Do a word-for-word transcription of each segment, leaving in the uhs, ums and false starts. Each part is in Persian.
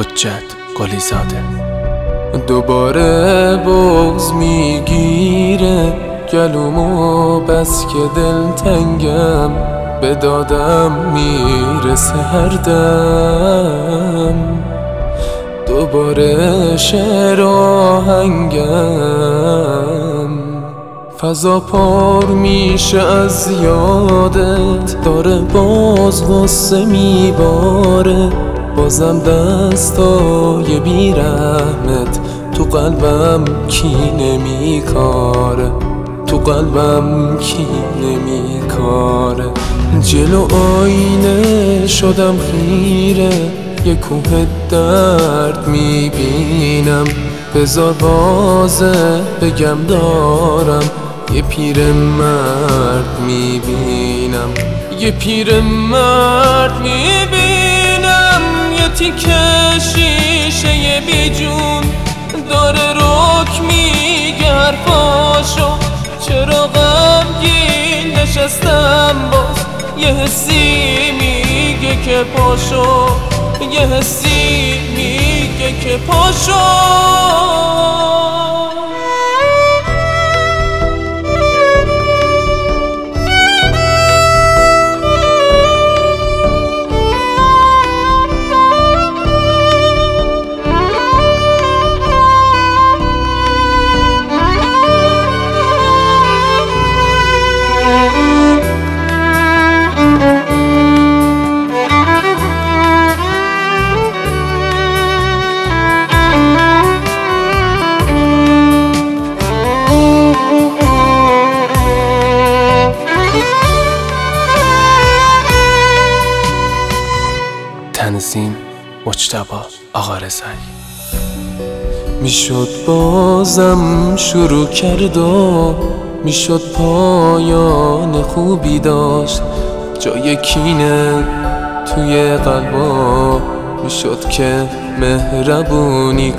حجت قلی زاده. دوباره بغض میگیره گلومو بس که دلتنگم، به دادم میرسه هر دم. دوباره شعر آهنگم فضا پر میشه از یادت، داره باز غصه میباره، بازم دستای بیرحمت تو قلبم کینه میکاره، تو قلبم کینه میکاره. جلو آینه شدم خیره، یه کوه درد میبینم، بذار بازه بگم دارم یه پیر مرد میبینم، یه پیر مرد میبینم، یه تیکه شیشه یه بیجون داره رک میگه حرفاشو، چرا غمگین نشستم باز، یه حسی میگه که پاشو، یه حسی میگه که پاشو. تنظیم مجتبی آقا رضایی. میشد بازم شروع کرد و میشد پایان خوبی داشت، جای کینه توی قلبا میشد که مهربونی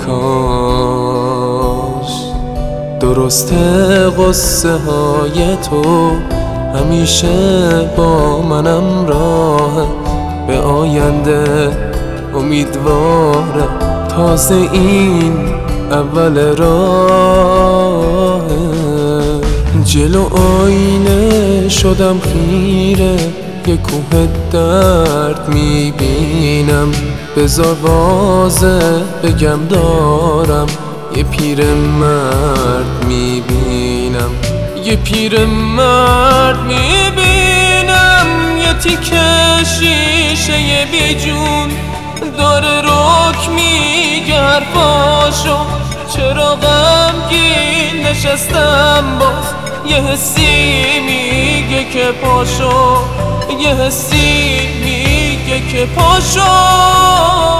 کاش. درسته قصه های تو همیشه با منم راه، به آینده امیدوارم، تازه این اول راه. جلو آینه شدم خیره، یه کوه درد میبینم، بذار واضح بگم دارم یه پیر مرد میبینم، یه پیر مرد میبینم، یه تیکه شیشه یه بیجون داره رک میگه حرفاشو، چرا غمگین نشستم باز، یه حسی میگه که پاشو، یه حسی میگه که پاشو.